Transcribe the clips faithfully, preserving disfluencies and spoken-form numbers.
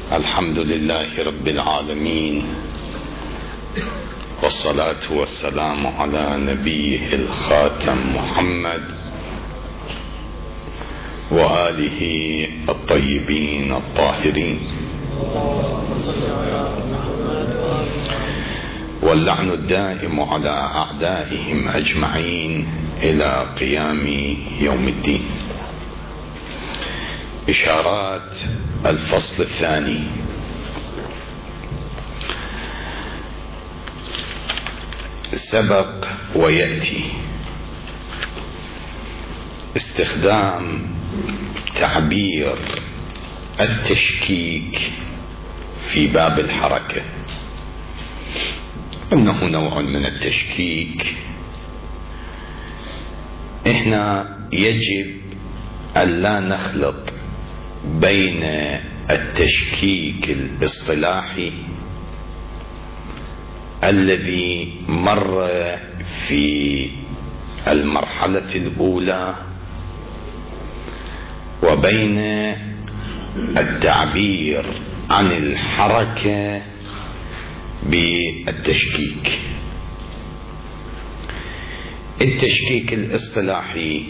الحمد لله رب العالمين، والصلاة والسلام على نبيه الخاتم محمد وآله الطيبين الطاهرين، واللعن الدائم على أعدائهم أجمعين إلى قيام يوم الدين. إشارات الفصل الثاني. سبق ويأتي استخدام تعبير التشكيك في باب الحركة، إنه نوع من التشكيك. إحنا يجب أن لا نخلط بين التشكيك الاصطلاحي الذي مر في المرحلة الأولى وبين التعبير عن الحركة بالتشكيك. التشكيك الاصطلاحي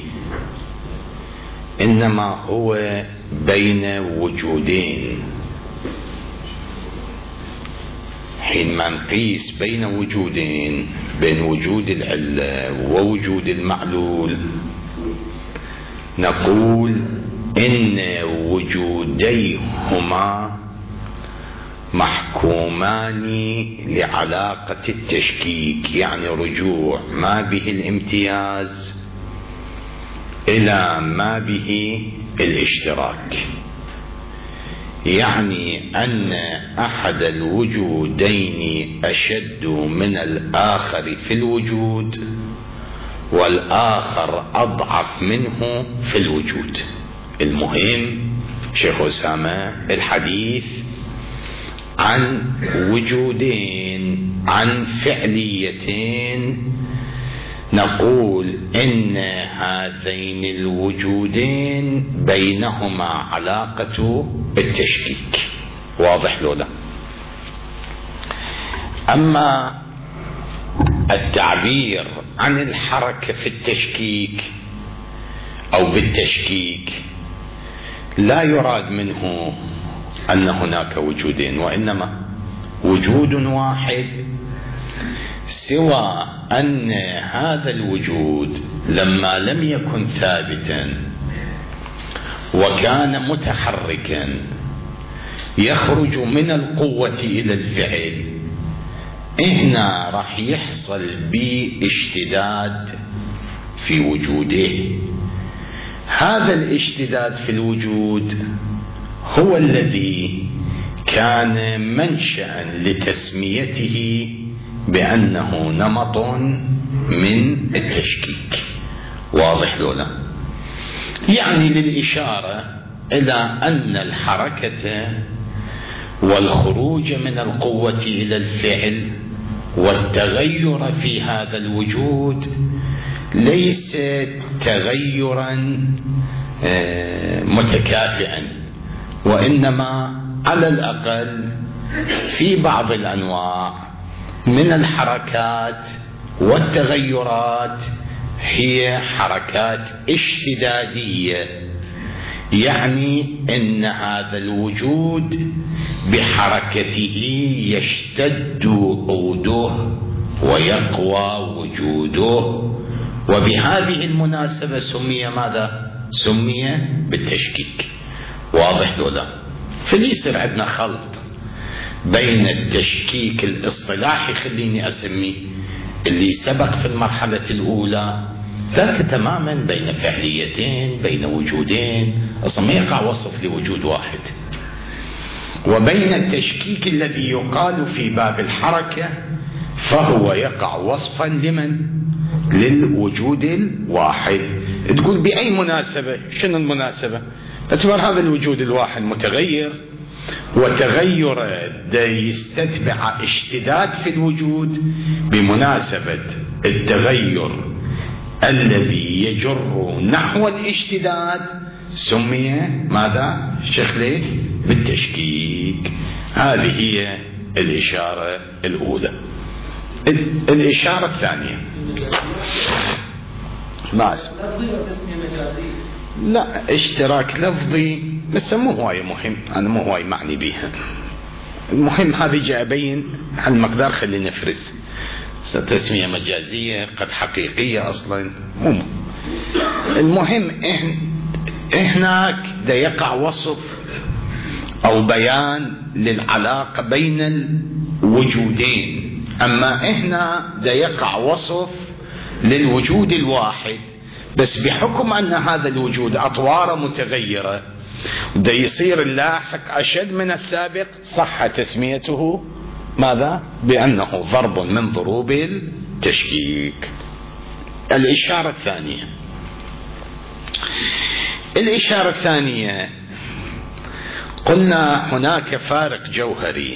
إنما هو بين وجودين. حينما نقيس بين وجودين، بين وجود العلة ووجود المعلول، نقول إن وجوديهما محكومان لعلاقة التشكيك، يعني رجوع ما به الامتياز إلى ما به الاشتراك، يعني أن أحد الوجودين أشد من الآخر في الوجود، والآخر أضعف منه في الوجود. المهم شيخ أسامة الحديث عن وجودين، عن فعليتين، نقول إن هذين الوجودين بينهما علاقة التشكيك. واضح لولا؟ أما التعبير عن الحركة في التشكيك أو بالتشكيك لا يراد منه أن هناك وجودين، وإنما وجود واحد، سوى أن هذا الوجود لما لم يكن ثابتا وكان متحركا يخرج من القوة إلى الفعل، هنا راح يحصل باشتداد في وجوده. هذا الاشتداد في الوجود هو الذي كان منشأ لتسميته بأنه نمط من التشكيك. واضح لولا؟ يعني للإشارة إلى أن الحركة والخروج من القوة إلى الفعل والتغير في هذا الوجود ليس تغيرا متكافئا، وإنما على الأقل في بعض الأنواع من الحركات والتغيرات هي حركات اشتدادية، يعني ان هذا الوجود بحركته يشتد عوده ويقوى وجوده، وبهذه المناسبة سمي ماذا؟ سمي بالتشكيك. واضح لولا؟ فليصير عندنا خلط بين التشكيك الاصطلاحي، خليني أسميه اللي سبق في المرحلة الأولى، ذاك تماما بين فعليتين، بين وجودين، أصلا ما يقع وصف لوجود واحد، وبين التشكيك الذي يقال في باب الحركة، فهو يقع وصفا لمن؟ للوجود الواحد. تقول بأي مناسبة؟ شنو المناسبة؟ اعتبر هذا الوجود الواحد متغير، وتغير يستتبع اشتداد في الوجود بمناسبة التغير الذي يجر نحو الاشتداد سمي ماذا شيخ ليث؟ بالتشكيك. هذه هي الإشارة الأولى. الإشارة الثانية ما اسم لا اشتراك لفظي بس مو هواي مهم، أنا مو هواي معني بيها. المهم هذه جاء أبين على المقدار، خلينا نفرز تسمية مجازية قد حقيقية أصلا مو. المهم هناك دا يقع وصف أو بيان للعلاقة بين الوجودين، أما هنا دا يقع وصف للوجود الواحد، بس بحكم أن هذا الوجود أطوار متغيرة دا يصير اللاحق أشد من السابق، صح تسميته ماذا؟ بأنه ضرب من ضروب التشكيك. الإشارة الثانية الإشارة الثانية قلنا هناك فارق جوهري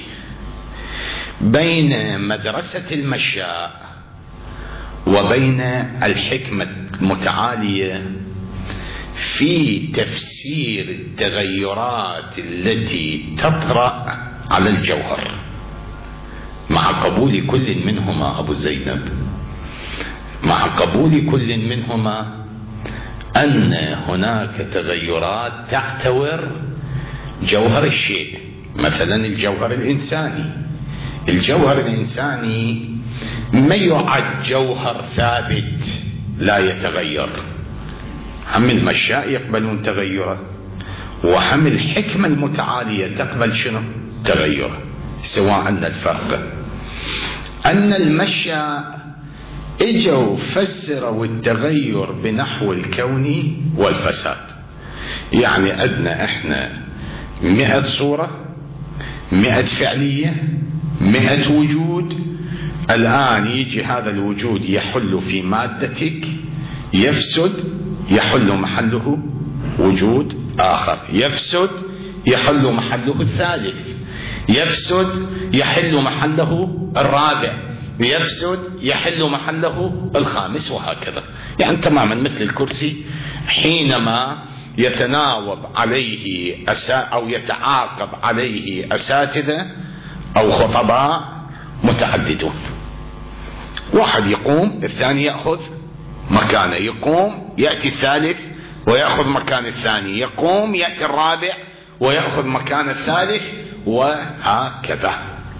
بين مدرسة المشاء وبين الحكمة المتعالية في تفسير التغيرات التي تطرأ على الجوهر، مع قبول كل منهما أبو زينب، مع قبول كل منهما أن هناك تغيرات تعتبر جوهر الشيء. مثلا الجوهر الإنساني، الجوهر الإنساني ما يعد جوهر ثابت لا يتغير. هم المشاء يقبلون تغيره، وهم الحكمة المتعالية تقبل شنو؟ تغيره. سواء أن الفرق أن المشاء اجوا فسروا التغير بنحو الكون والفساد، يعني أدنى احنا مئة صورة، مئة فعلية، مئة وجود، الآن يجي هذا الوجود يحل في مادتك، يفسد، يحل محله وجود آخر، يفسد يحل محله الثالث، يفسد يحل محله الرابع، يفسد يحل محله الخامس، وهكذا. يعني تماما مثل الكرسي حينما يتناوب عليه أسا أو يتعاقب عليه أساتذة أو خطباء متعددون، واحد يقوم الثاني يأخذ مكانه، يقوم يأتي الثالث ويأخذ مكان الثاني، يقوم يأتي الرابع ويأخذ مكان الثالث، وهكذا.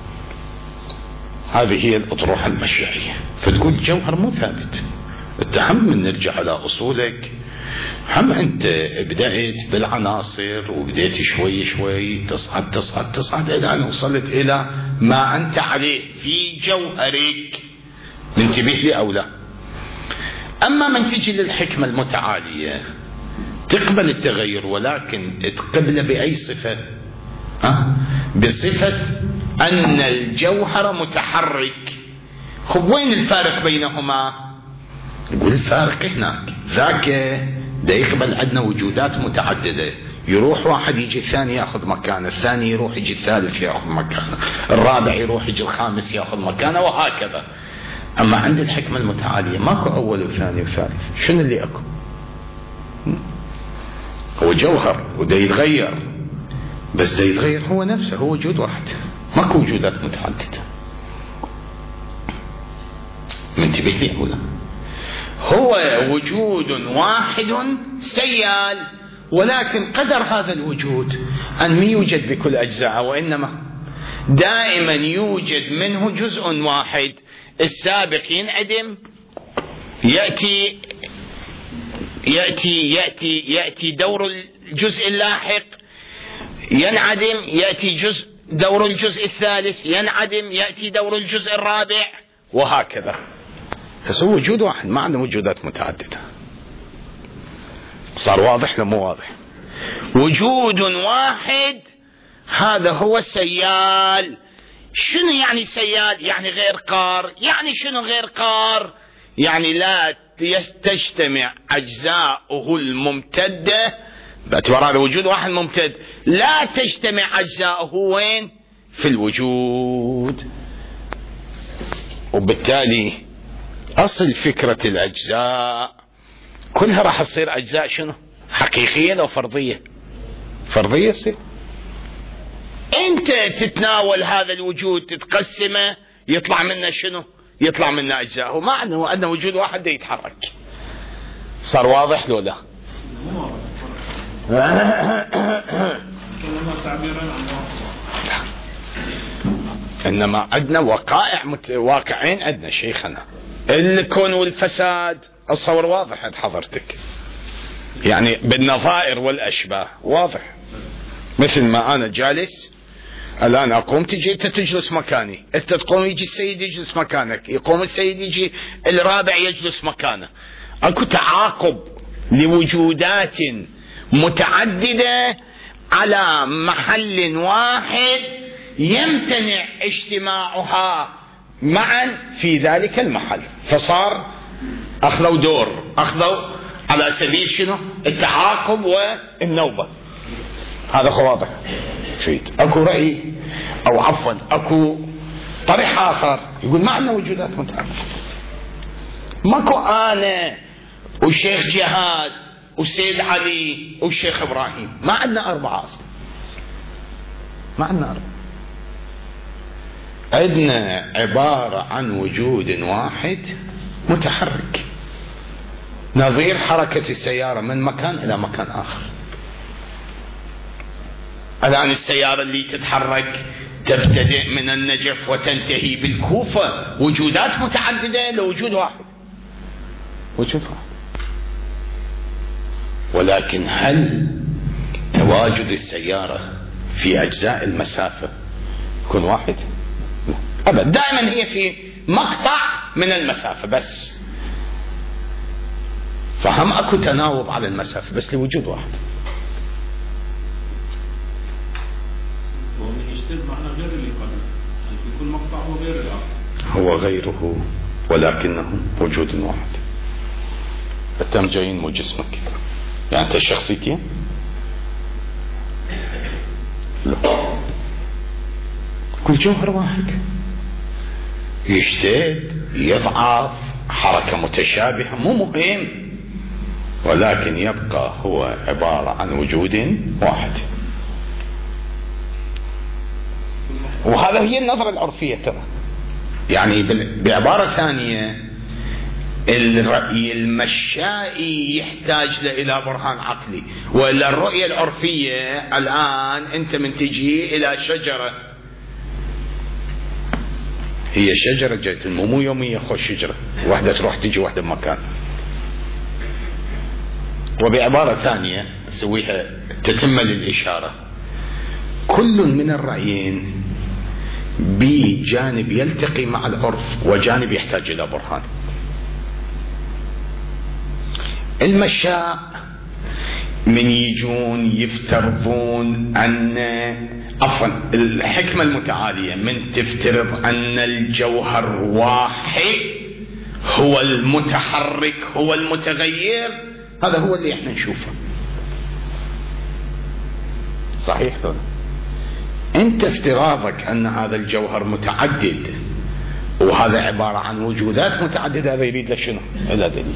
هذه هي الأطروحة المشاعية. فتقول جوهر مو ثابت. انت هم من نرجع على أصولك، هم انت بدأت بالعناصر وبدأت شوي شوي تصعد تصعد تصعد إلى أن وصلت إلى ما أنت عليه في جوهرك. ننتبه لي أو لا؟ أما من تجي للحكمة المتعالية تقبل التغير، ولكن تقبل بأي صفة؟ أه؟ بصفة أن الجوهر متحرك. خب وين الفارق بينهما؟ يقول الفارق هناك، ذاك ده يقبل عندنا وجودات متعددة، يروح واحد يجي الثاني يأخذ مكانه، الثاني يروح يجي الثالث يأخذ مكانه، الرابع يروح يجي الخامس يأخذ مكانه، وهكذا. أما عند الحكمة المتعالية ماكو أول وثاني وثالث، شنو اللي أكو؟ هو جوهر وده يتغير، بس ده يتغير هو نفسه، هو وجود واحد، ماكو وجودات متعددة. منتبه لي أولا؟ هو وجود واحد سيال، ولكن قدر هذا الوجود أن ما يوجد بكل أجزاء، وإنما دائما يوجد منه جزء واحد. السابق ينعدم، يأتي يأتي يأتي يأتي دور الجزء اللاحق، ينعدم، يأتي جزء دور الجزء الثالث، ينعدم، يأتي دور الجزء الرابع، وهكذا. فهو وجود واحد، ما عنده وجودات متعددة. صار واضح لو مو واضح؟ وجود واحد هذا هو السيال. شنو يعني سيال؟ يعني غير قار. يعني شنو غير قار؟ يعني لا تجتمع أجزاؤه الممتدة، باعتبار هذا وجود واحد ممتد، لا تجتمع أجزاؤه وين؟ في الوجود. وبالتالي أصل فكرة الأجزاء كلها راح تصير أجزاء شنو؟ حقيقية أو فرضية؟ فرضية الصفة. أنت تتناول هذا الوجود تتقسمه يطلع منه شنو؟ يطلع منه أجزاء، وما أنه أنه وجود واحد يتحرك. صار واضح لو لا؟ إنما عندنا وقائع مت... واقعين عندنا شيخنا، الكون والفساد الصور واضح عند حضرتك، يعني بالنظائر والأشباه واضح. مثل ما أنا جالس الآن أقوم تجي أنت تجلس مكاني، أنت تقوم يجي السيد يجلس مكانك، يقوم السيد يجي الرابع يجلس مكانه. أكو تعاقب لوجودات متعددة على محل واحد يمتنع اجتماعها معا في ذلك المحل، فصار أخذوا دور، أخذوا على سبيل شنو؟ التعاقب والنوبة. هذا واضح. أكو رأي أو عفوا أكو طريق آخر يقول ما عندنا وجودات متعددة، ماكو أنا والشيخ جهاد والسيد علي والشيخ إبراهيم، ما عندنا أربعة أصلا، ما عندنا أربعة. عندنا عبارة عن وجود واحد متحرك، نظير حركة السيارة من مكان إلى مكان آخر. الآن السيارة اللي تتحرك تبتدئ من النجف وتنتهي بالكوفة، وجودات متعددة لوجود واحد، وجود واحد. ولكن هل تواجد السيارة في أجزاء المسافة يكون واحد؟ أبدا، دائما هي في مقطع من المسافة بس، فهم أكو تناوب على المسافة بس لوجود واحد. ومن يشتد معنى غير اللي قبل، يعني في كل مقطع هو غير الآخر، هو غيره ولكنه وجود واحد. التم جايين مو جسمك، يعني أنت شخصيتين؟ لا، كل جوهر واحد يشتد يضعف حركة متشابهة مو مهم، ولكن يبقى هو عبارة عن وجود واحد. وهذا هي النظرة العرفية ترى. يعني بعبارة ثانية الرأي المشائي يحتاج إلى برهان عقلي، وإلا الرؤية العرفية الآن أنت من تجي إلى شجرة، هي شجرة جت مو يومية، خوش شجرة واحدة تروح تجي واحدة بمكان. وبعبارة ثانية سويها تتم للإشارة، كل من الرأيين بجانب يلتقي مع العرف وجانب يحتاج إلى برهان. المشاء من يجون يفترضون أن عفوا الحكمة المتعالية من تفترض أن الجوهر واحد هو المتحرك هو المتغير، هذا هو اللي احنا نشوفه. صحيح ولا؟ انت افتراضك ان هذا الجوهر متعدد وهذا عبارة عن وجودات متعددة، هذا يريد لشنو؟ إلى دليل.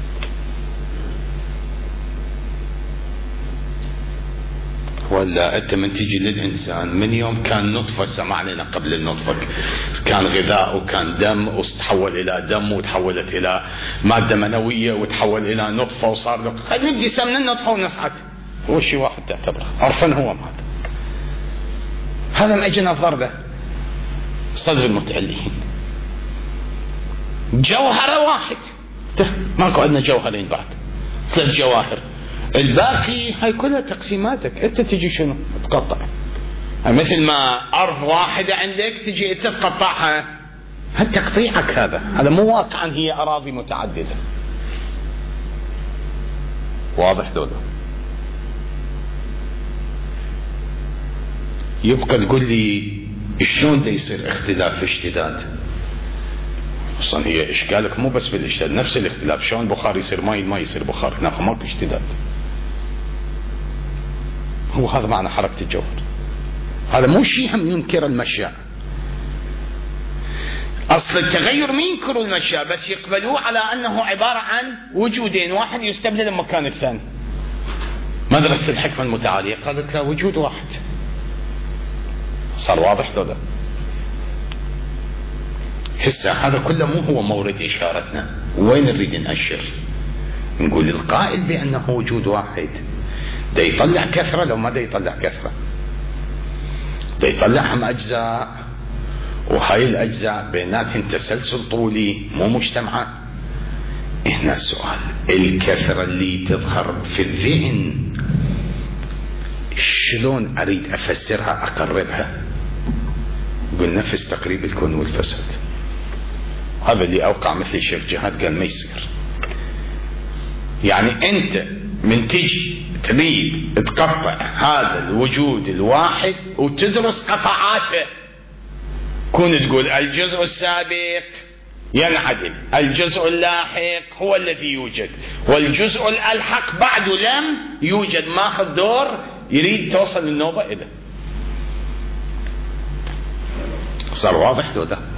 ولا انت من تجي للانسان من يوم كان نطفة، سمع لنا قبل النطفة كان غذاء وكان دم وتحول الى دم وتحولت الى مادة منوية وتحول الى نطفة وصار له، خلينا نبدي من النطفة ونصعد، هو شيء واحد تعتبره عرفا هو مات. هذا من اجل نظر له صدر المتألهين، جوهر واحد، ماكو عندنا جوهرين بعد، ثلاث جواهر، الباقي هاي كلها تقسيماتك، انت تجي شنو تقطع، مثل ما ارض واحدة عندك تجي انت تقطعها، هل تقطيعك هذا هذا مو واقعا هي اراضي متعددة. واضح دولة؟ يبقى تقول لي شلون ده يصير اختلاف في اشتداد؟ اصلا هي اشكالك مو بس في الاشتداد، نفس الاختلاف، شلون بخار يصير ماي ما يصير بخار، هناك ماكو اشتداد. هو هذا معنى حركة الجوهر، هذا مو شيء هم ينكر المشاء. اصل التغير ما ينكروا المشاء بس يقبلوه على انه عبارة عن وجودين، واحد يستبدل المكان الثاني. مدرسة الحكمة المتعالية قالت لا، وجود واحد. صار واضح لو لا؟ هسه هذا كله مو هو مورد إشارتنا. وين نريد نأشر؟ نقول القائل بأنه وجود واحد دا يطلع كثرة لو ما دا يطلع كثرة، دا يطلعهم أجزاء، وهاي الأجزاء بيناتهم تسلسل طولي مو مجتمعات. هنا السؤال، الكثرة اللي تظهر في الذهن شلون أريد أفسرها أقربها؟ يقول نفس تقريب الكون والفساد. هذا اللي أوقع مثل الشيخ جهاد قال ما يصير. يعني أنت من تجي تريد تقطع هذا الوجود الواحد وتدرس قطعاته، كون تقول الجزء السابق ينعدم، الجزء اللاحق هو الذي يوجد، والجزء الألحق بعد لم يوجد، ماخذ دور يريد توصل النوبة إليه. صار واضح لو ده؟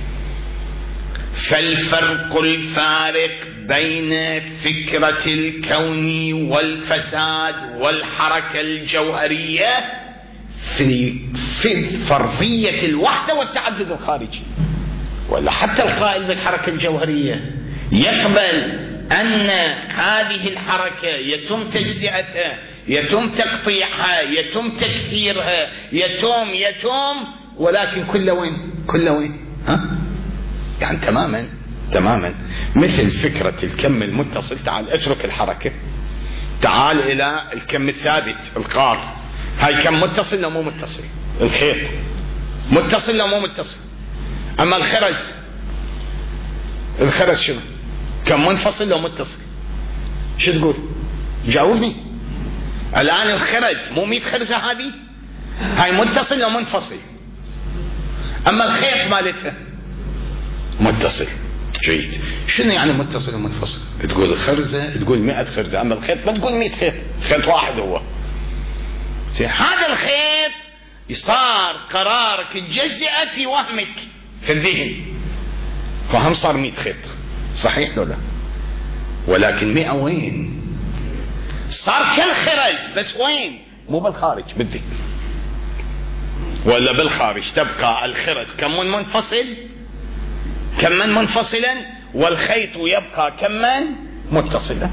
فالفرق الفارق بين فكرة الكون والفساد والحركة الجوهرية في في فرضية الوحدة والتعدد الخارجي. ولا حتى القائل بالحركة الجوهرية يقبل أن هذه الحركة يتم تجزئتها، يتم تقطيعها، يتم تكثيرها، يتم يتم ولكن كل وين كل وين ها؟ يعني تماما تماما مثل فكرة الكم المتصل. تعال اترك الحركة، تعال إلى الكم الثابت القار. هاي كم متصل لو مو متصل؟ الخيط متصل لو مو متصل؟ أما الخرز، الخرز شنو؟ كم منفصل لو متصل؟ شو تقول؟ جاوبني. الآن الخرز مو مية خرزة هذه؟ هاي متصل لو منفصل؟ أما الخيط مالتها متصل. جيد. شنو يعني متصل ومنفصل؟ تقول الخرزة تقول مئة خرزة، أما الخيط ما تقول مئة خيط، خيط واحد هو. هذا الخيط صار قرارك تجزئه في وهمك في الذهن، فهم صار مئة خيط، صحيح ولا لا؟ ولكن مئة وين؟ صار كالخرز بس وين؟ مو بالخارج، بالذهن. ولا بالخارج تبقى الخرز كم منفصل كما منفصلا، والخيط يبقى كما متصلا.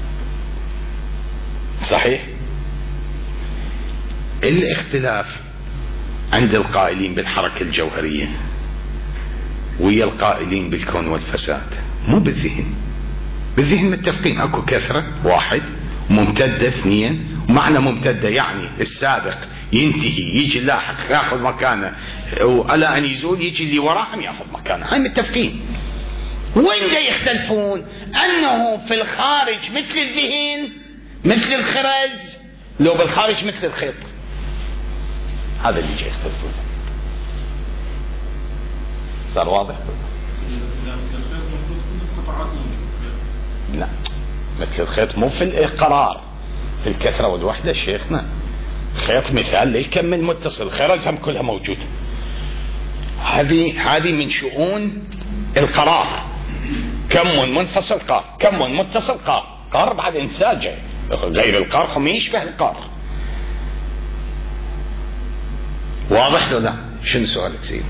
صحيح. الاختلاف عند القائلين بالحركة الجوهرية ويا القائلين بالكون والفساد مو بالذهن. بالذهن متفقين اكو كثرة واحد، ممتدة اثنين، ومعنى ممتدة يعني السابق ينتهي يجي اللاحق ياخذ مكانه، وعلى ان يزول يجي اللي وراهم ياخذ مكانه. هاي متفقين. وين دا يختلفون؟ انه في الخارج مثل الذهن مثل الخرز، لو بالخارج مثل الخيط. هذا اللي جاي يختلفون. صار واضح؟ لا، مثل الخيط مو في القرار، في الكثرة والوحدة شيخنا. خيط مثال للكم المتصل، خرزهم كلها موجودة. هذه هذه من شؤون القرار. كم منفصل قار، كم متصل قار، قار بعد انساجه، غير القار هم يشبه القار. واضح ولا لا؟ شنو سؤالك سيدي؟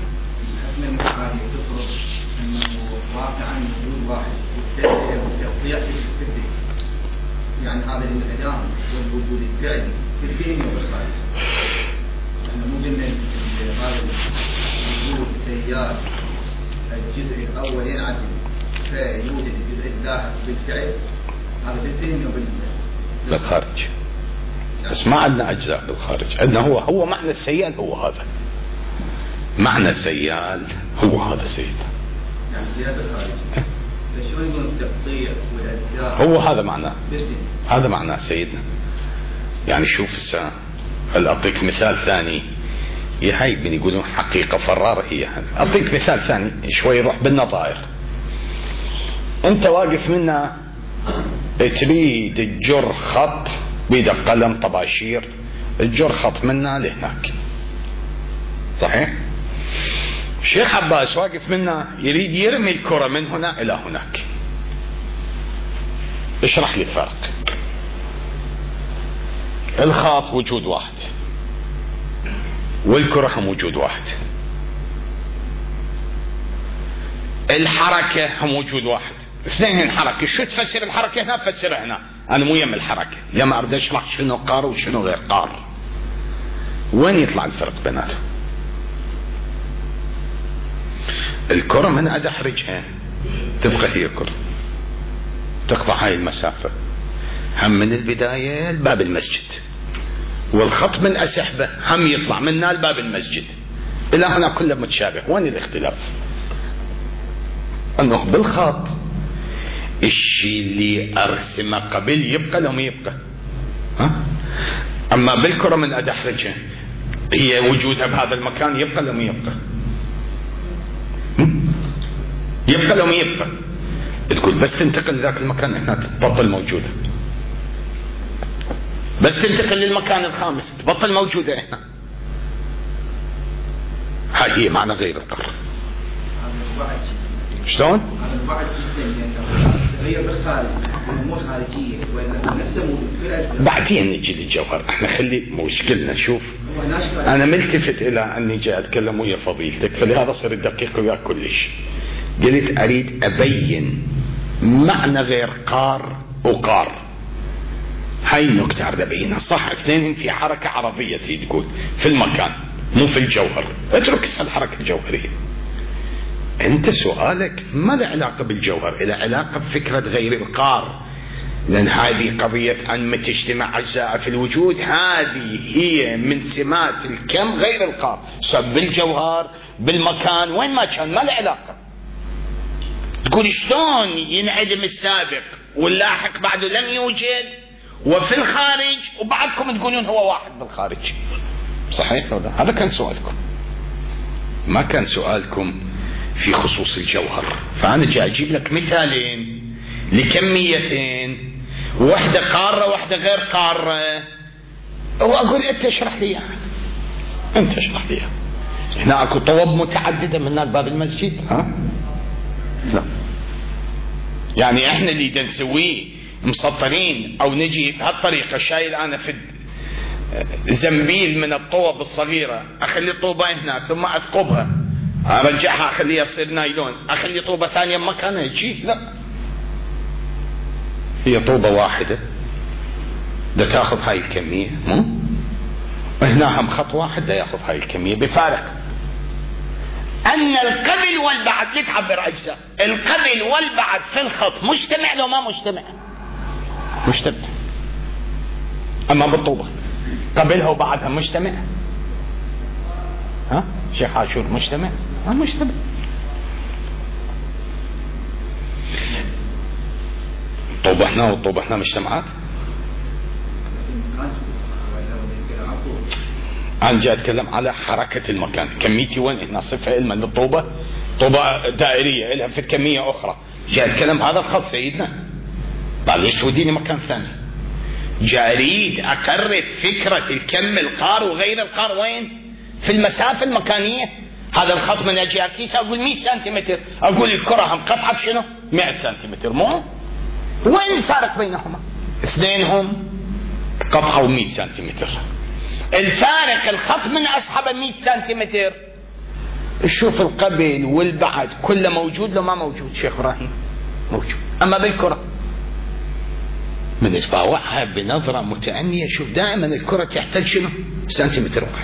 يعني هذا الانعدام والوجود الفعلي في الذهن والخارج. احنا مو قلنا هذا الوجود سيار الجزء الاول ينعدم فيوجد الجزء اللاحق بالفعل، هذا بالذهن وبالخارج. بس ما عندنا اجزاء بالخارج، عندنا هو هو معنى السيال، هو هذا معنى السيال، هو هذا سيد. يعني في هذا الخارج فشو يقول التقطيع والاجزاء؟ هو هذا معناه، هذا معناه سيدنا. يعني شوف الساعة، هل اعطيك مثال ثاني؟ هاي بن يقولون حقيقة فرارة هي. اعطيك مثال ثاني شوي يروح بالنظائر. انت واقف منا تريد تجر خط بيدك قلم طباشير، تجر خط منا لهناك، صحيح؟ شيخ عباس واقف منا يريد يرمي الكرة من هنا الى هناك. اشرح لي الفرق. الخط وجود واحد والكرة هم وجود واحد، الحركة هم وجود واحد، اثنين حركة. شو تفسر الحركة هنا؟ فسرها هنا. أنا مو يم الحركة، يم أريد أشرح شنو قار وشنو غير قار، وين يطلع الفرق بيناتهم؟ الكرة من أدحرجها تبقى هي كرة، تقطع هاي المسافة هم من البداية لباب المسجد، والخط من أسحبه هم يطلع منا لباب المسجد. إلى هنا كله متشابه. وين الاختلاف؟ أنه بالخط الشيء اللي أرسمه قبل يبقى لو ما يبقى، ها؟ أما بالكرة من أدحرجها هي وجودها بهذا المكان يبقى لو ما يبقى، يبقى لو ما يبقى. تقول بس تنتقل لذاك المكان هنا تبطل موجودة، بس تنتقل للمكان الخامس تبطل موجودة هنا. هاي هي معنى غير القرار. شلون؟ بعدين نجي للجوهر. احنا خلي مشكلنا. شوف انا ملتفت الى اني جاي اتكلم ويا فضيلتك، فلهذا صرت دقيق وياك كلش. قلت اريد ابين معنى غير قار وقار. هاي النكتة اريد ابينها. صح اثنين في حركة عرضية تقول في المكان مو في الجوهر. اترك الحركة الجوهرية. انت سؤالك ما له علاقة بالجوهر، له علاقة بفكرة غير القار، لان هذه قضية ان ما تجتمع اجزاء في الوجود. هذه هي من سمات الكم غير القار، سواء بالجوهر بالمكان وين ما كان ما له علاقة. تقول شلون ينعدم السابق واللاحق بعده لم يوجد وفي الخارج، وبعضكم تقولون هو واحد بالخارج. صحيح ولا؟ هذا كان سؤالكم، ما كان سؤالكم في خصوص الجوهر. فأنا جاي أجيب لك مثالين لكميتين، واحدة قارة واحدة غير قارة، وأقول أنت اشرح لي يعني. أنت اشرح لي. هنا أكو طوب متعددة من باب المسجد، ها؟ لا. يعني إحنا اللي دا نسويه مسطرين أو نجي بهالطريقة. شايل أنا في زنبيل من الطوب الصغيرة، أخلي طوبة هنا ثم أثقبها ارجعها اخليها تصير نايلون، اخلي طوبة ثانية مكانها يجي. لا، هي طوبة واحدة دا تاخذ هاي الكمية، مو هنا هم خط واحد دا ياخذ هاي الكمية بفارق ان القبل والبعد. ليه تعبر اجزاء؟ القبل والبعد في الخط مجتمع لو ما مجتمع؟ مجتمع. اما بالطوبة قبلها وبعدها مجتمع، ها شيخ عاشور؟ مجتمع؟ ها مجتمع. طوبحنا وطوبحنا مجتمعات. أنا جاي أتكلم على حركة المكان. كميتي وين هنا؟ صفة علما للطوبة، طوبة دائرية لها في كمية أخرى. جاي أتكلم هذا الخط سيدنا، بعد ليش توديني مكان ثاني؟ جاي أريد أقرب فكرة الكم القار وغير القار وين؟ في المسافة المكانية. هذا الخط من أجي أكيس أقول مئة سنتيمتر، أقول الكرة هم قطعة بشنو؟ مئة سنتيمتر. مو وين الفارق بينهما؟ اثنينهم قطعة ومئة سنتيمتر. الفارق الخط من أسحب مئة سنتيمتر. شوف القبل والبعد كله موجود لو ما موجود؟ شيخ إبراهيم موجود. أما بالكرة من إتباوعها بنظرة متأنية، شوف دائما الكرة تحتاج شنو؟ سنتيمتر واحد،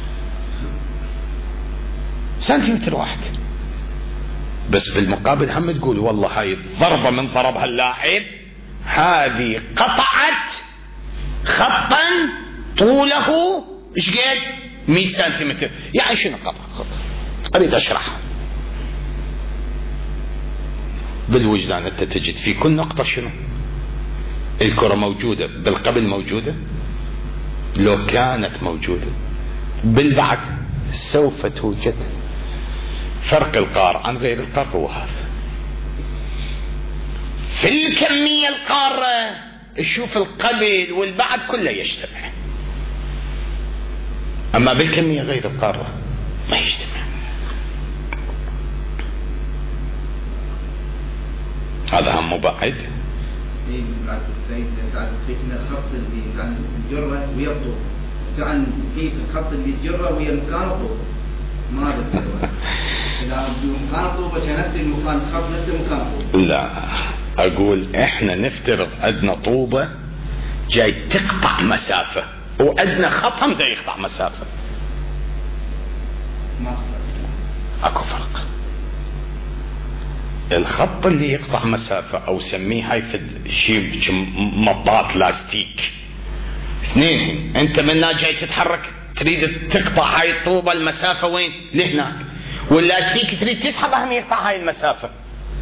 سنتيمتر واحد. بس بالمقابل هم تقول والله هاي الضربة من ضربها اللاعب هذه قطعت خطا طوله ايش قد؟ مئة سنتيمتر. يعني شنو قطع خط؟ اريد اشرحها بالوجدان. انت تجد في كل نقطة شنو؟ الكرة موجودة بالقبل موجودة، لو كانت موجودة بالبعد سوف توجد. فرق القار عن غير القار هو هذا. في الكمية القارة شوف القبل والبعد كله يجتمع، أما بالكمية غير القارة ما يجتمع. هذا هم مبعد اي بعد السيد بعد كيفنا الخط اللي بعد الجره ويا الطوب كان كيف الخط اللي الجره ويا مكان الطوب ما ادري اذا مكان الطوب عشان نفس المكان الخط نفس المكان الطوب. لا اقول احنا نفترض عندنا طوبه جاي تقطع مسافه وعندنا خط هم دا يقطع مسافه. ما فرق. اكو فرق. الخط اللي يقطع مسافة او سميه هاي في شيء مطاط لاستيك اثنين، انت منها جاي تتحرك تريد تقطع هاي الطوبة المسافة وين لهناك، واللاستيك تريد تسحب هم يقطع هاي المسافة.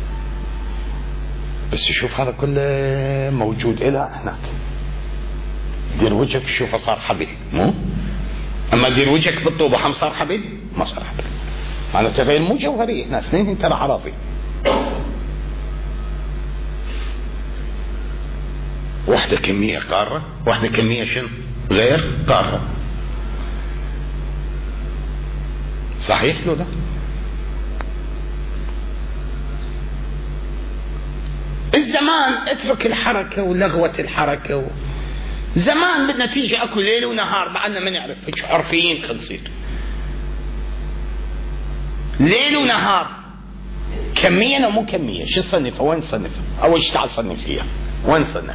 بس شوف هذا كله موجود الى هناك. دير وجهك شوفه صار حبل مو، اما دير وجهك بالطوبة هم صار حبل ما صار حبل. انا تغير مو جوهري هنا اثنين ترى عراضي. واحدة كمية قارة واحدة كمية شنو غير قارة. صحيح لو لا؟ الزمان اترك الحركة ولغوة الحركة و... زمان بالنتيجة اكو ليل ونهار بعدنا ما نعرف ايش عرفيين خلصين ليل ونهار كمية او مو كمية. شو صنفها وين صنفها اول شيء تعال صنف فيها وين صنفها.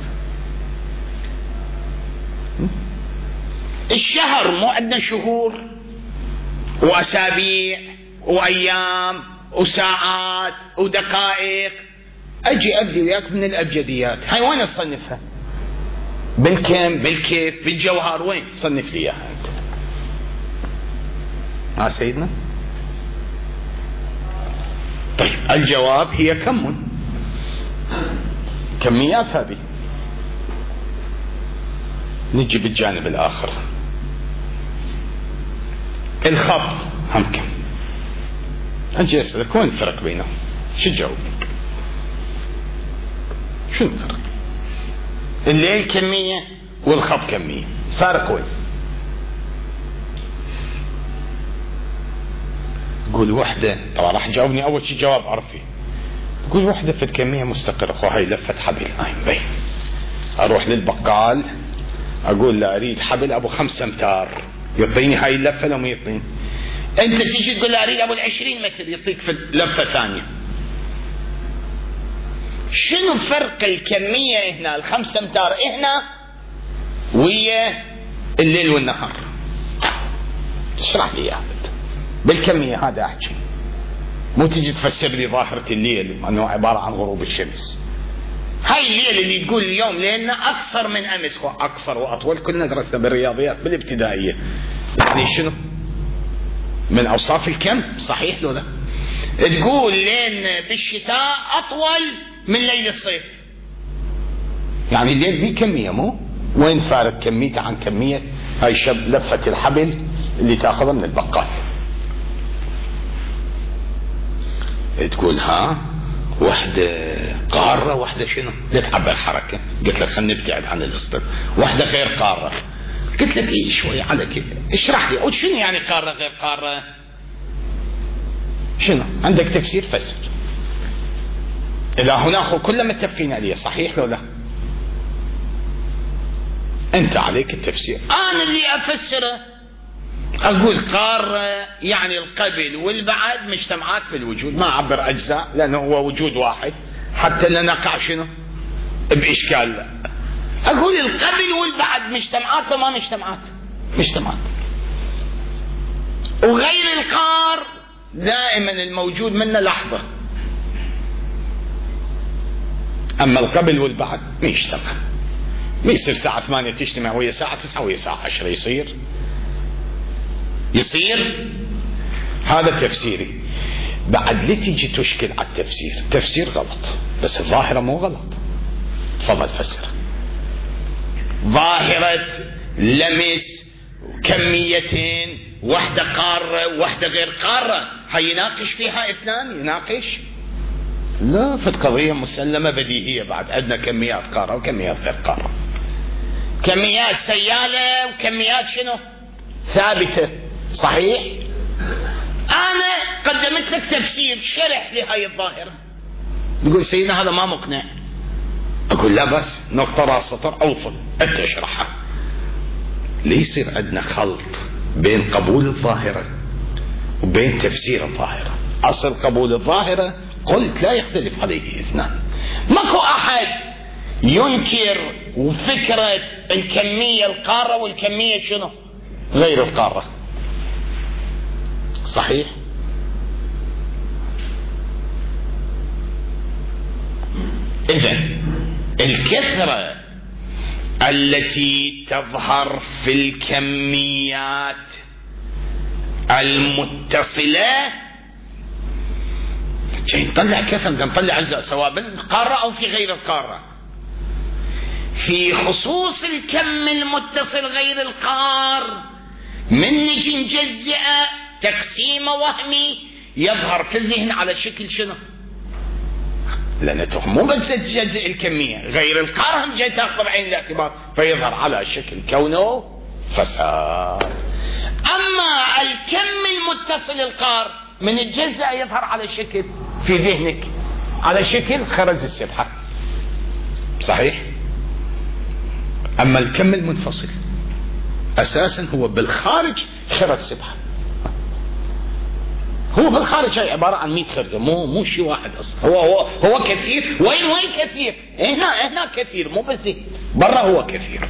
الشهر مو عندنا شهور واسابيع وايام وساعات ودقائق. اجي ابدي وياك من الابجديات هاي وين اصنفها بالكم بالكيف بالجوهر وين صنف لي اياها انت. ها سيدنا طيب الجواب هي كم كميات هذه. نجي بالجانب الاخر الخط هم كم. اجي اسالك وين الفرق بينهم شو تجاوب شو الفرق. الليل كمية والخط كمية فارق وين. قول وحدة طبعا راح جاوبني اول شيء جواب عرفي. قول وحدة في الكمية مستقرة وهي لفة حبل هاي بين. اروح للبقال اقول له اريد حبل ابو خمسة امتار يعطيني هاي اللفة لو ما يعطيني. انت تيجي تقول له اريد ابو العشرين متر يعطيك في لفة ثانية. شنو فرق الكمية هنا الخمسة امتار هنا ويا الليل والنهار. اشرح لي اياها بالكمية هذا احكي مو تجي تفسر لي ظاهرة الليل انه عبارة عن غروب الشمس. هاي الليل اللي تقول اليوم لأنه أقصر من أمس أقصر وأطول كلنا درسنا بالرياضيات بالابتدائية يعني شنو من أوصاف الكم صحيح لو لا تقول لأن بالشتاء أطول من ليل الصيف يعني الليل بيه كمية مو وين فارق كميته عن كمية هاي شب لفة الحبل اللي تأخذها من البقال. تقول ها واحدة قارة واحدة شنو لا تعبر حركة. قلت لك خلينا نبتعد عن الاسطر. واحدة غير قارة قلت لك ايه شوي على كده اشرح لي شنو يعني قارة غير قارة. شنو عندك تفسير فسر. الى هنا كلنا متفقين عليه صحيح لو لا. انت عليك التفسير انا اللي افسره. اقول قارة يعني القبل والبعد مجتمعات في الوجود ما اعبر اجزاء لانه هو وجود واحد حتى لا نقع شنو باشكال. لا اقول القبل والبعد مجتمعات وما مجتمعات مجتمعات. وغير القار دائما الموجود منه لحظة. اما القبل والبعد ما يجتمع. ما يصير ساعة ثمانية تجتمع وهي ساعة تسعة وهي ساعة عشرة يصير يصير. هذا تفسيري. بعد ليه تيجي تشكل على التفسير. تفسير غلط بس الظاهرة مو غلط. تفضل فسر. ظاهرة لمس كميتين واحدة قارة واحدة غير قارة هيناقش فيها اثنان يناقش لا في قضية مسلمة بديهية. بعد عندنا كميات قارة وكميات غير قارة. كميات سيالة وكميات شنو ثابتة صحيح. انا قدمت لك تفسير شرح لهاي الظاهرة. يقول سيدنا هذا ما مقنع. أقول لا بس نقطة راس سطر أوصل أنت اشرحها. ليصير عندنا خلط بين قبول الظاهرة وبين تفسير الظاهرة. أصل قبول الظاهرة قلت لا يختلف عليه اثنان. ماكو أحد ينكر فكرة الكمية القارة والكمية شنو غير القارة، صحيح؟ إذن الكثرة التي تظهر في الكميات المتصلة نطلع كثرة، نطلع أجزاء سواء بالقارة أو في غير القارة. في خصوص الكم المتصل غير القار من نجي نجزئه تقسيم وهمي يظهر في الذهن على شكل شنو؟ لأن مو بس تجزئ الكمية غير القار هم جاي تاخذ بعين الاعتبار فيظهر على شكل كونه فساد. أما الكم المتصل القار من الجزء يظهر على شكل في ذهنك على شكل خرز السبحة، صحيح؟ أما الكم المنفصل أساسا هو بالخارج خرز السبحة، هو بالخارج هي عبارة عن مئة خردة، مو مو شيء واحد أصلا. هو هو هو كثير. وين وين كثير؟ هنا هنا كثير، مو بس برا هو كثير.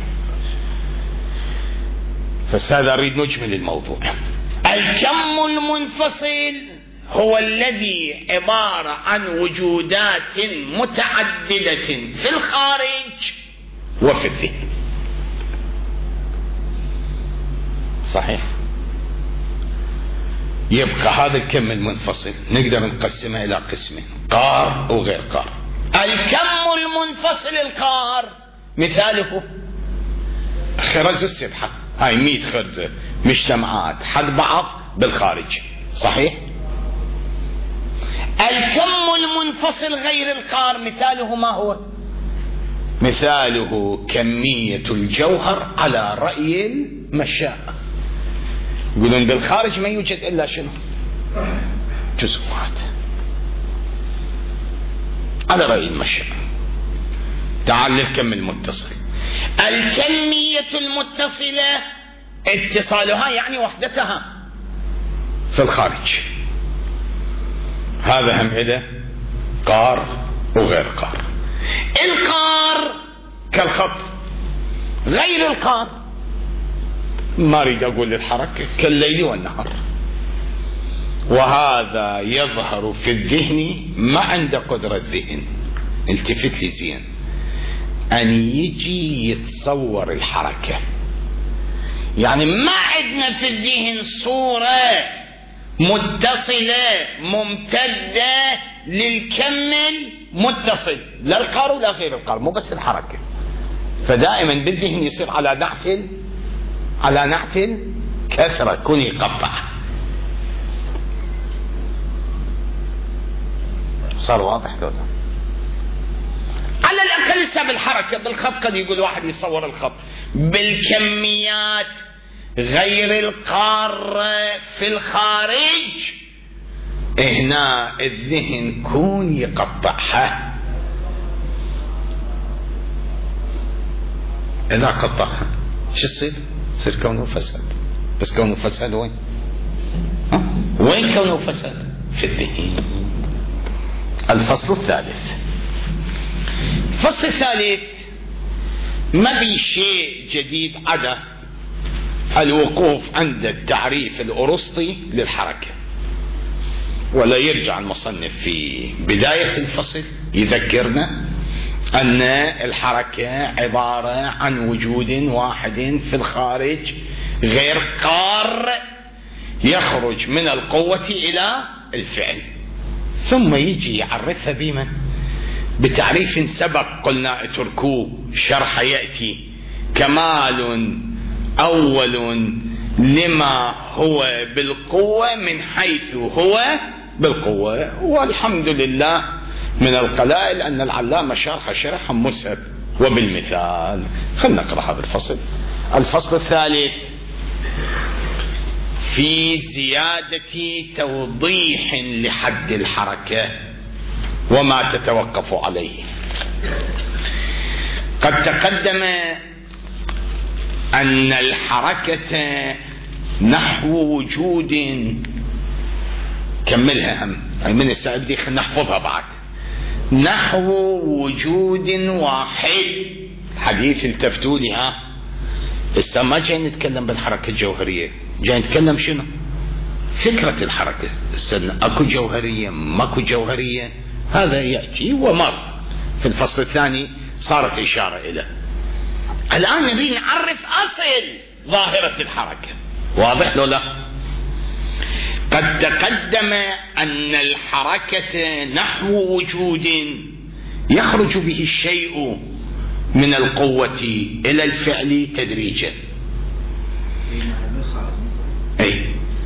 فهذا أريد نجمل الموضوع. الكم المنفصل هو الذي عبارة عن وجودات متعددة في الخارج وفي الذهن، صحيح؟ يبقى هذا الكم المنفصل نقدر نقسمه إلى قسمين، قار وغير قار. الكم المنفصل القار مثاله خرز السبحة، هاي مئة خرزة مجتمعات حد بعض بالخارج، صحيح؟ الكم المنفصل غير القار مثاله ما هو؟ مثاله كمية الجوهر على رأي المشاء. يقولون بالخارج ما يوجد إلا شنو؟ جزوات على رأي المشاء. تعال للكم المتصل. الكمية المتصلة اتصالها يعني وحدتها في الخارج، هذا هم إذا قار وغير قار. القار كالخط، غير القار ما أريد أقول للحركة كالليل والنهار. وهذا يظهر في الذهن ما عنده قدرة الذهن، التفت لي زين، أن يجي يتصور الحركة. يعني ما عندنا في الذهن صورة متصلة ممتدة للكمل متصل، لا القار ولا غير القار، مو بس الحركة. فدائما بالذهن يصير على نعتل على نعتل كثرة كون يقطع. صار واضح كذا؟ على الأقل لسه بالحركة بالخط قد يقول واحد يصور الخط. بالكميات غير القارة في الخارج هنا الذهن كون يقطعها. إذا قطعها شو تصير؟ تصير كونه فساد. بس كونه فساد وين؟ ها؟ وين كونه فساد؟ في الذهن. الفصل الثالث. الفصل الثالث ما في شيء جديد عدا الوقوف عند التعريف الأرسطي للحركة. ولا يرجع المصنف في بداية الفصل يذكرنا أن الحركة عبارة عن وجود واحد في الخارج غير قار يخرج من القوة إلى الفعل، ثم يجي يعرفها بمن؟ بتعريف سبق قلنا اتركوه شرح يأتي، كمال أول لما هو بالقوة من حيث هو بالقوة. والحمد لله من القلائل أن العلامة شرح شرحا مسهب وبالمثال. خلنا نقرأ هذا الفصل. الفصل الثالث في زيادة توضيح لحد الحركة وما تتوقف عليه. قد تقدم أن الحركة نحو وجود، كملها هم من السائل دي خلينا نحفظها بعد، نحو وجود واحد. حديث التفتوا لي ها لسه ما جاي نتكلم بالحركة الجوهرية، جاي نتكلم شنو؟ فكرة الحركة. استنى، اكو جوهرية ماكو جوهرية، هذا يأتي ومر في الفصل الثاني صارت إشارة إليه. الآن نريد نعرف أصل ظاهرة الحركة، واضح لو لا؟ قد تقدم أن الحركة نحو وجود يخرج به الشيء من القوة إلى الفعل تدريجا. أي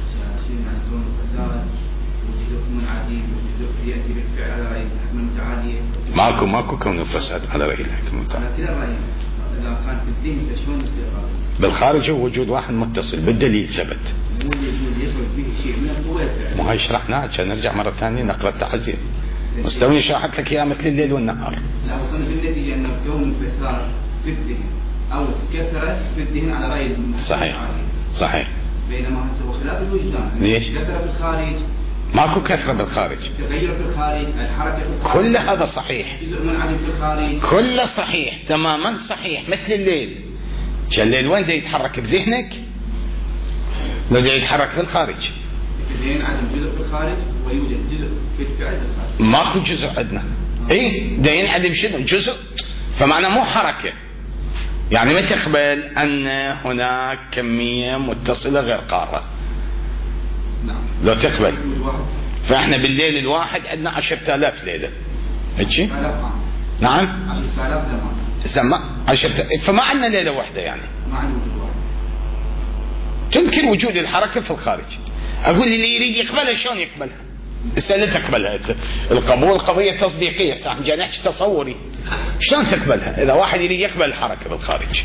ماكو ماكو كون الفساد على رأي الحكم المتعالي. بالخارج هو وجود واحد متصل بالدليل ثبت. ما هي شرحناها، عشان نرجع مرة ثانية نقرأ التعزير. مستوي شرحت لك اياه مثل الليل والنهار. لا وصلنا بالنتيجة ان كون الفساد في الدهن او كثرة في الدهن على رأي صحيح صحيح. بينما هو خلاف الوجدان. ليش؟ كثرة في الخارج ماكو كثرة بالخارج، تغير في الخارج، الحركة في الخارج، كل هذا صحيح، جزء منعدم في الخارج، كله صحيح تماما صحيح. مثل الليل، الليل وين دا يتحرك بذهنك؟ لو دا يتحرك في الخارج. ينعدم جزء في الخارج ويوجد جزء في الفعل الخارج. ماكو جزء عندنا. اي دا ينعدم شنو؟ جزء. فمعنى مو حركة، يعني ما تقبل ان هناك كمية متصلة غير قارة. نعم. لو تقبل. فاحنا بالليل الواحد عندنا عشرة آلاف ليلة. هيك؟ نعم. عشرة آلاف زمان. تسمى عشرة، فما عندنا ليلة واحدة يعني. ما عندنا وجود واحد. تمكن وجود الحركة في الخارج. اقول اللي يريد يقبلها شلون يقبلها؟ السنة تقبلها. القبول قضية تصديقية، صح؟ جاي نحكي تصوري. شلون تقبلها؟ إذا واحد يريد يقبل الحركة بالخارج.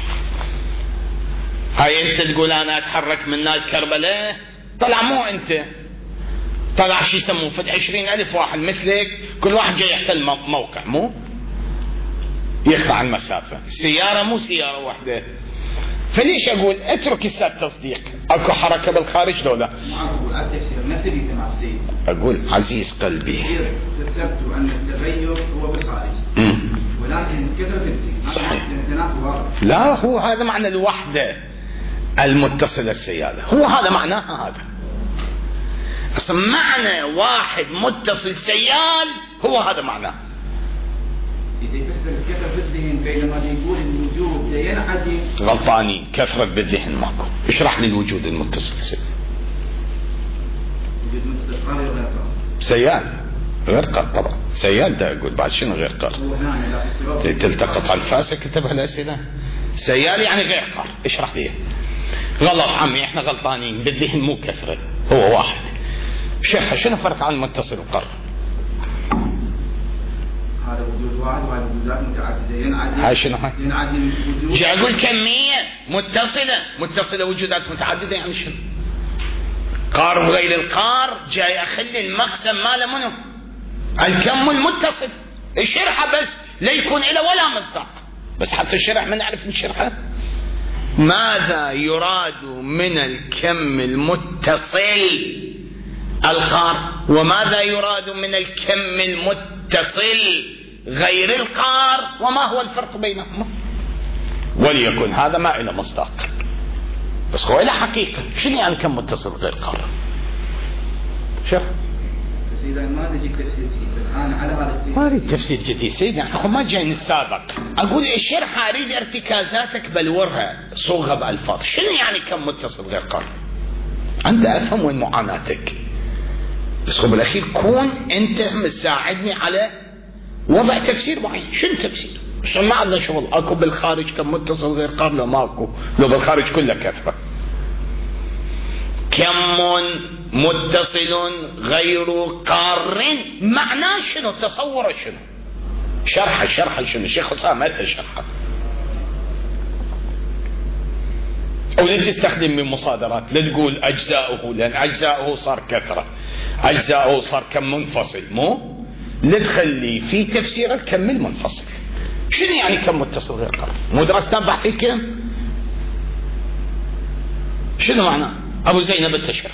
هاي أنت تقول أنا أتحرك من نايت كربلاء، طلع مو أنت، طلع شو يسموه فد عشرين ألف واحد مثلك، كل واحد جاي يحتل موقع، مو يقطع المسافة. السيارة مو سيارة واحدة. فليش أقول اترك الساد تصديق؟ أكو حركة بالخارج لو لا؟ أقول عزيز قلبي ثبت أن التغير هو بالخارج، ولكن كثرة الدين صحيح. لا هو هذا معنى الوحدة المتصلة السيالة، هو هذا معناها. هذا أصلا معنى واحد متصل سيال، هو هذا معناه. إذا كثرة كثرة بالذهن بينما يقول الوجود ينعدم، غلطانين. كثرة بالذهن ماكو. اشرح لي الوجود المتصل سيال. وجود متصل قاري وغير قاري. سيال غير قار طبعا. سيال ده أقول بعد شنو غير قار؟ تلتقط على الفاسة كتبها الأسئلة. سيال يعني غير قار. اشرح لي. غلط عمي، احنا غلطانين. بالذهن مو كثرة، هو واحد. شرح شنو فرق عن المتصل والقار؟ هذا وجود واحد وهذا وجودات متعددة ينعدم. هاي شنو هاي؟ ينعدم وجود. جاي أقول كمية متصلة، متصلة وجودات متعددة يعني شنو؟ قار وغير القار، جاي أخلي المقسم ماله منه الكم المتصل. الشرحة بس لا يكون إله ولا مصداق، بس حتى الشرح ما نعرف نشرحه. ماذا يراد من الكم المتصل القار، وماذا يراد من الكم المتصل غير القار، وما هو الفرق بينهما؟ وليكن هذا ما إلى مصداق، بس هو إلى حقيقة. شنو يعني كم متصل غير قار؟ شوف إذا ما نجي تفسير جديد الآن على هذا التفسير. ما أريد تفسير جديد سيدنا، أخو ما جاي نتسابق. أقول الشرح أريد ارتكازاتك بلورها صوغها بألفاظ. شنو يعني كم متصل غير قار؟ أنت أفهم وين معاناتك، بس هو بالأخير كون أنت مساعدني على وضع تفسير معين. شنو تفسير؟ بس ما عندنا شغل. أكو بالخارج كم متصل غير قار؟ لو ماكو، لو بالخارج كله كثرة. كم متصل غير قار معناه شنو؟ تصور شنو؟ شرح شرح شنو؟ شيخ حسام أنت شرحه. أو لا تستخدم من مصادرات، لا تقول أجزاؤه، لأن أجزاؤه صار كثرة، أجزاؤه صار كم منفصل، مو لا تخلي في تفسير الكم المنفصل. شنو يعني كم متصل غير قار؟ مو درستان بحث الكم؟ شنو معناه؟ ابو زينب التشريح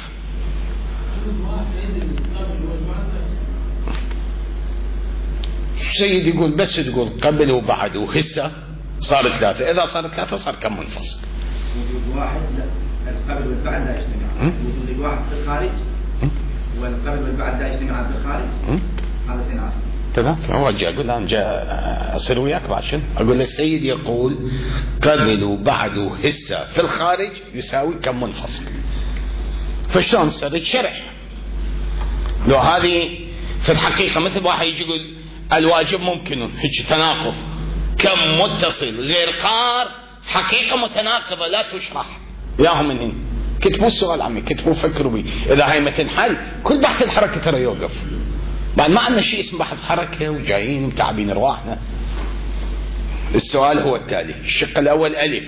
سيد يقول بس تقول قبل وبعد وهسه صار ثلاثة، إذا صار ثلاثة صار كم منفصل؟ وجود واحد لا، القبل والبعد لا يجتمعان، وجود الواحد في الخارج والقبل والبعد لا يجتمعان في الخارج، هذا اثنين عشر. تمام. هو جاء أقول أنا جاء أصير وياك بعد شنو؟ أقول السيد يقول قبل وبعد وهسه في الخارج يساوي كم منفصل. فشلون صار شرح؟ لو هذه في الحقيقة مثل واحد يجي يقول الواجب ممكن هيك تناقض، كم متصل غير قار حقيقة متناقضة لا تشرح. ياهم من هنا كتبوا السؤال عمي، كتبوا فكروا بي، إذا هاي مثل حل كل بحث الحركة ترى يوقف. بعد ما عندنا شيء اسمه بحث حركة وجايين ومتعبين رواحنا. السؤال هو التالي، الشق الأول ألف،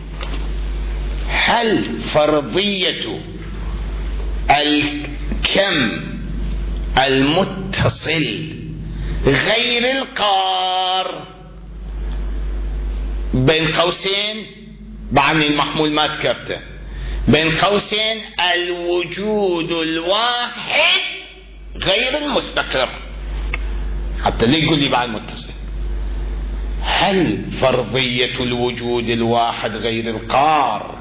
هل فرضية الكم المتصل غير القار بين قوسين بعد المحمول ما ذكرته بين قوسين الوجود الواحد غير المستقر، حتى ليه يقول لي بعد متصل؟ هل فرضية الوجود الواحد غير القار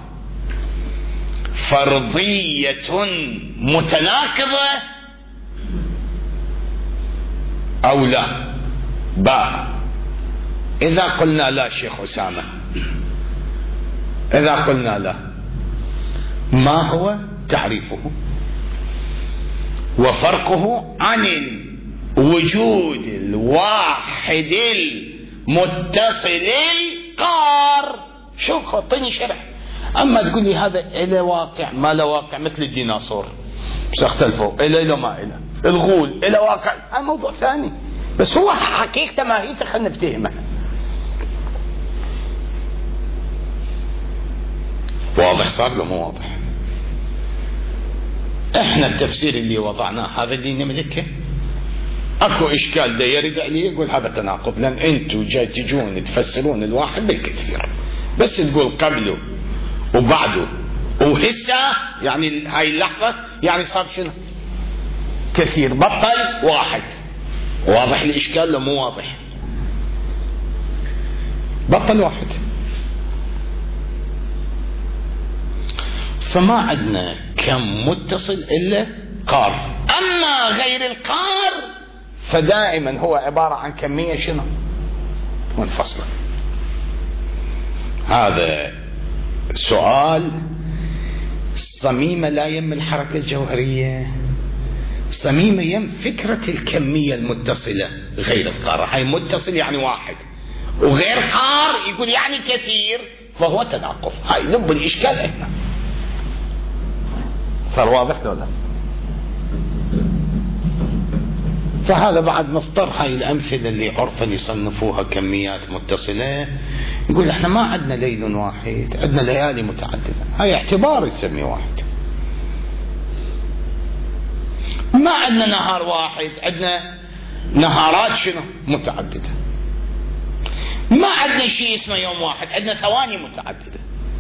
فرضية متناقضة أو لا؟ باء. إذا قلنا لا شيخ أسامة، إذا قلنا لا، ما هو تعريفه وفرقه عن الوجود الواحد المتصل القار؟ شوف اعطيني شرح. أما تقول لي هذا إلى واقع ما له واقع مثل الديناصور سيختلفوا، إلى إلى ما إلى الغول إلى واقع، هذا موضوع ثاني، بس هو حقيقة ماهيته خلنا نفتهمها. واضح صار له مو واضح؟ احنا التفسير اللي وضعناه هذا اللي نملكه، اكو اشكال دا يرد عليه يقول هذا تناقض، لان انتم جاي تجون تفسرون الواحد بالكثير، بس تقول قبله وبعده وهسه يعني هاي اللحظة يعني صار شنو؟ كثير، بطل واحد. واضح الاشكال لو مو واضح؟ بطل واحد. فما عندنا كم متصل إلا قار. أما غير القار فدائما هو عبارة عن كمية شنو؟ منفصلة. هذا سؤال صميمة لا يم الحركة الجوهرية، صميمة يم فكرة الكمية المتصلة غير القار. هاي متصل يعني واحد، وغير قار يقول يعني كثير، فهو تناقض. هاي لب الإشكال هنا. صار واضح ولا؟ فهذا بعد مضطر هاي الأمثلة اللي عرفا يصنفوها كميات متصلة، يقول احنا ما عندنا ليل واحد، عندنا ليالي متعددة. هاي اعتبار يسمي واحد. ما عندنا نهار واحد، عندنا نهارات شنو؟ متعددة. ما عندنا شيء اسمه يوم واحد، عندنا ثواني متعددة.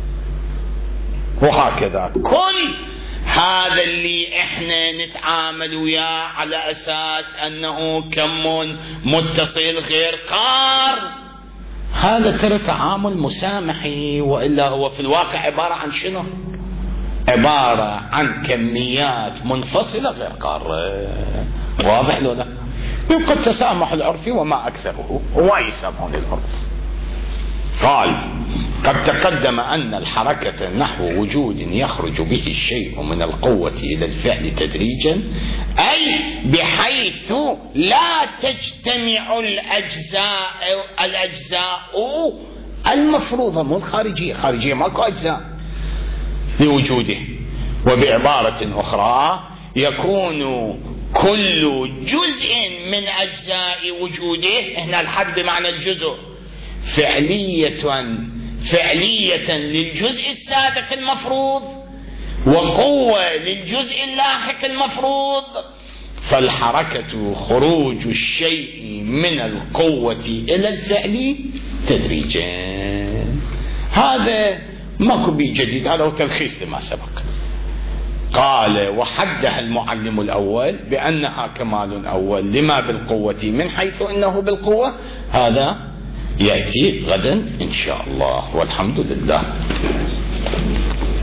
وهكذا كل هذا اللي احنا نتعامل وياه على اساس انه كم متصل غير قار، هذا ترى تعامل مسامحي، والا هو في الواقع عبارة عن شنو؟ عبارة عن كميات منفصلة غير قار. واضح لو لا؟ يبقى التسامح العرفي وما اكثره، وما يسمون العرف. قال قد تقدم أن الحركة نحو وجود يخرج به الشيء من القوة إلى الفعل تدريجا، أي بحيث لا تجتمع الأجزاء الأجزاء المفروضة، مو الخارجية، خارجية ماكو أجزاء لوجوده. وبعبارة أخرى يكون كل جزء من أجزاء وجوده، هنا الحد بمعنى الجزء، فعلية فعلية للجزء السابق المفروض وقوة للجزء اللاحق المفروض. فالحركة خروج الشيء من القوة إلى الفعل تدريجا. هذا ماكو بي جديد، هذا هو تلخيص لما سبق. قال وحدها المعلم الأول بأنها كمال أول لما بالقوة من حيث إنه بالقوة. هذا يأتي غدا إن شاء الله، والحمد لله.